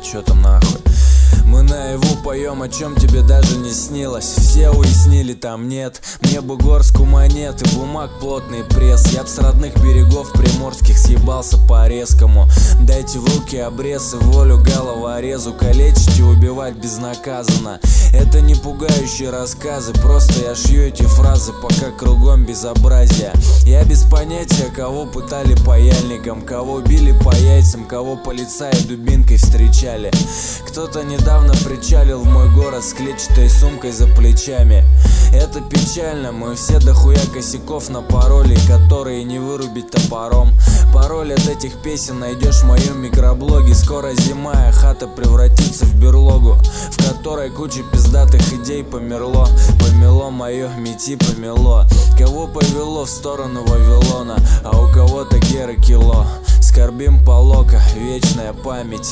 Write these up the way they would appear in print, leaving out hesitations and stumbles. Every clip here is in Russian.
чё там нахуй. Мы наяву поем, о чем тебе даже не снилось. Все уяснили, там нет. Мне бы горстку монет и бумаг плотный пресс. Я б с родных берегов приморских съебался по резкому. Дайте в руки обрез и волю головорезу. Калечить и убивать безнаказанно. Это не пугающие рассказы, просто я шью эти фразы, пока кругом безобразие. Я без понятия, кого пытали паяльником, кого били по яйцам, кого полицаи дубинкой встречали. Кто-то недавно причалил в мой город с клетчатой сумкой за плечами. Это печально, мы все дохуя косяков напороли, которые не вырубить топором. Пароль от этих песен найдешь в моем микроблоге. Скоро зима, а хата превратится в берлогу, в которой куча пиздатых идей померло. Помело мое мети, помело. Кого повело в сторону Вавилона, а у кого-то гера кило. Скорбим по лока, вечная память.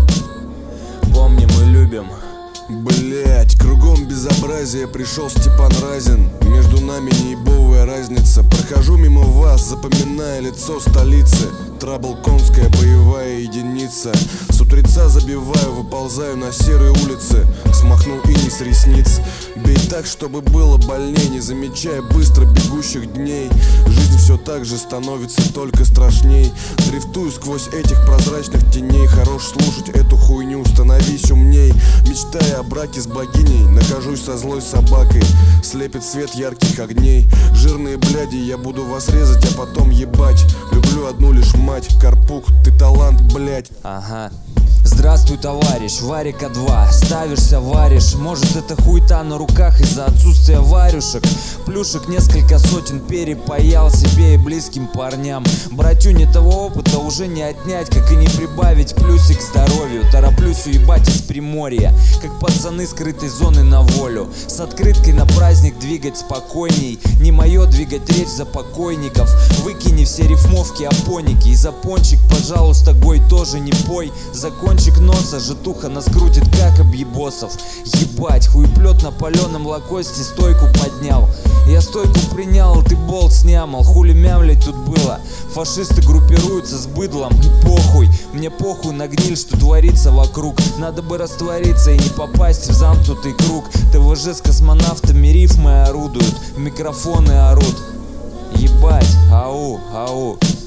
Помним и любим. Блять, кругом безобразие, пришел Степан Разин. Между нами неебовая разница. Прохожу мимо вас, запоминая лицо столицы. Трабл конская боевая единица. С утреца забиваю, выползаю на серые улицы. Смахнул иней с ресниц. Бей так, чтобы было больней, не замечая быстро бегущих дней. Жизнь все так же становится только страшней. Дрифтую сквозь этих прозрачных теней. Хорош слушать эту хуйню, становись умней. Мечтая о браке с богиней, нахожусь со злой собакой. Слепит свет ярких огней. Жирные бляди, я буду вас резать, а потом ебать. Люблю одну лишь мать, Карпук, ты талант, блять. Ага. Здравствуй, товарищ, Варика 2. Ставишься, варишь. Может, это хуета на руках из-за отсутствия варюшек. Плюшек несколько сотен перепаял себе и близким парням. Братюне того опыта уже не отнять, как и не прибавить плюсик к здоровью. Тороплюсь уебать из Приморья, как пацаны скрытой зоны на волю. С открыткой на праздник двигать спокойней. Не мое двигать речь за покойников. Выкини все рифмовки опоники. И за пончик, пожалуйста, гой тоже не пой. Кончик носа житуха нас крутит, как объебосов. Ебать, хуеплет на паленом лакосте стойку поднял. Я стойку принял, ты болт снямал. Хули мямлять тут было. Фашисты группируются с быдлом. И похуй, мне похуй на гниль, что творится вокруг. Надо бы раствориться и не попасть в замкнутый круг. ТВЖ с космонавтами рифмы орудуют, микрофоны орут. Ебать, ау, ау.